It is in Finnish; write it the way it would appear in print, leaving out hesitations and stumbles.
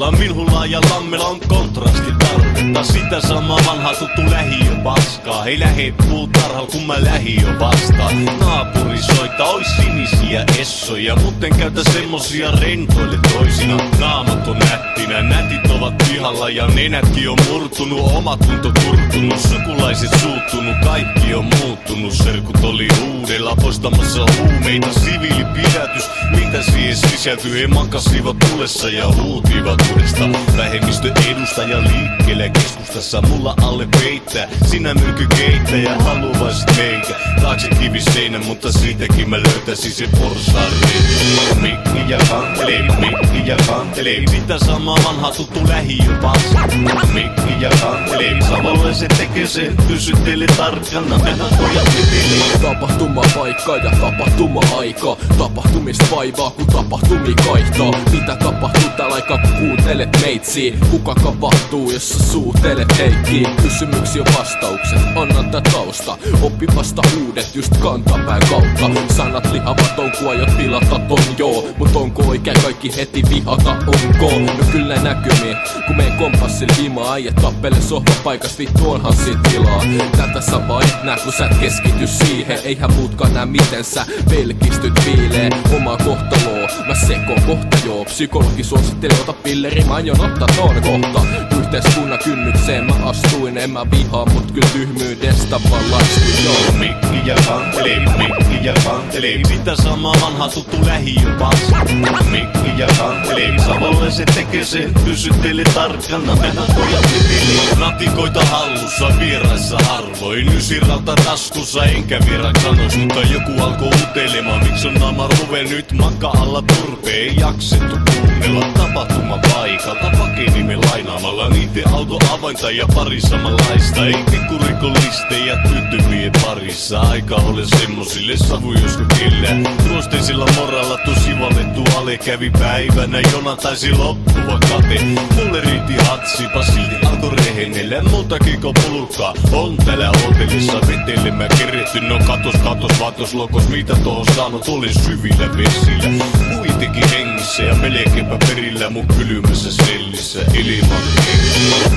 Lammella, Minhulla ja Lammella on kontrasti tarvetta. Sitä samaa vanhaa tuttu lähiö paskaa. Ei lähe puutarhal kun mä lähiö vastaan. Naapuri soittaa, ois sinisiä essoja, mutten käytä semmosia rentoille toisina. Naamat on nättinä, nätit ovat pihalla ja nenätkin on murtunut. Omatunto turtunut, sukulaiset suuttunut, kaikki on muuttunut. Serkut oli uudella poistamassa huumeita, siviilipidätys, mitä siihen sisältyy? He makasivat tulessa ja huutivat uudesta. Vähemmistö edustaja liikkeelle keskustassa, mulla alle peittää. Sinä myrkykeittäjä haluaisit meikä taakse kiviseinä, mutta siitäkin mä löytäisin se porsareet. Mikki ja kantelee, mikki ja kantelee, sitä samaa vanhaa tuttu lähiö paska. Mikki ja kantelee, samalle se tekee sen, pysyttele tarkkana, mennä pojat vetelee. Tapahtuma-paikka ja tapahtuma-aika, tapahtumista vaivaa kun tapahtumia kaihtaa. Mitä tapahtuu tällä aikaa kun kuuntelet meitsiä? Kuka kapahtuu jos sä suutelet heikkiä? Kysymyksiä on vastaukset, anna tää tausta. Oppi vasta uudet just kantapään kautta. Sanat lihavat on kun aiot pilata ton joo, mut onko oikein kaikki heti vihata onko? No kyllä näkymiin, kun meen kompassilla himaa. Äijät tappele sohvapaikas, vittu onhan sit tilaa. Tätä sä vaan et nää kun sä et keskity siihen. Eihän muutkaan nää miten sä pelkistyt viilee omaa kohtaloa. Mä sekoon kohta joo, psykologi suosittelee ota pilleri, mä aion ottaa ton kohta. Yhteiskunnan kynnykseen mä astuin, en mä vihaa mut kyl tyhmyydestä vaan laistuin joo. Mikki ja kantelee, mikki ja kantelee, sitä samaa vanhaa tuttu lähiö paska. Mikki ja kantelee, samalle se tekee sen, pysyttele tarkkana, mennä pojat vetelee. Natikoita hallussa, vieraissa harvoin, ysirauta taskussa, enkä vieraiksi sanois, mutta joku alkoi utelemaan. Miksi on naama ruve nyt makaa alla turpeen, ei jaksettu kuunnella tapahtuma paikalta. Pakenimen lainaamalla niiden auto avainta ja pari samanlaista. Ei pikkurikollisten ja tyttömien parissa, aika ole semmosille savu joskus kellään. Ruosteisilla moralla tosi valettu ale, kävi päivänä jona taisi loppuva kate. Mulle riitti hatsipa, silti alkoi rehennellä, muutakin kuin pulkkaa on täällä hotellissa vetelle mä kerretty. No katos vaatos lokos, mitä tohon saanut, olin syvillä vesillä. Kuitenkin hengissä ja melkeinpä perillä mun kylmässä sellissä ilman hengissä.